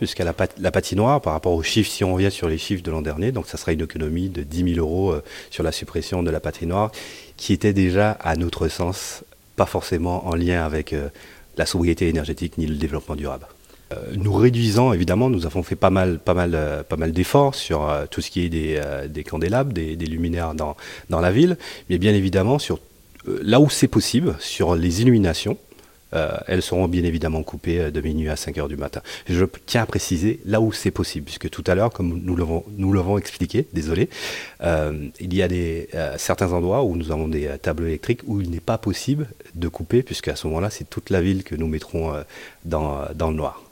puisqu'à la patinoire, par rapport aux chiffres, si on revient sur les chiffres de l'an dernier, donc ça sera une économie de 10 000 euros sur la suppression de la patinoire, qui était déjà, à notre sens, pas forcément en lien avec la sobriété énergétique ni le développement durable. Nous réduisons, évidemment, nous avons fait pas mal d'efforts sur tout ce qui est des candélabres, des luminaires dans la ville, mais bien évidemment, sur, là où c'est possible, sur les illuminations, elles seront bien évidemment coupées de minuit à 5 heures du matin. Je tiens à préciser là où c'est possible, puisque tout à l'heure, comme nous l'avons expliqué, désolé, il y a certains endroits où nous avons des tableaux électriques où il n'est pas possible de couper, puisqu'à ce moment-là, c'est toute la ville que nous mettrons dans le noir.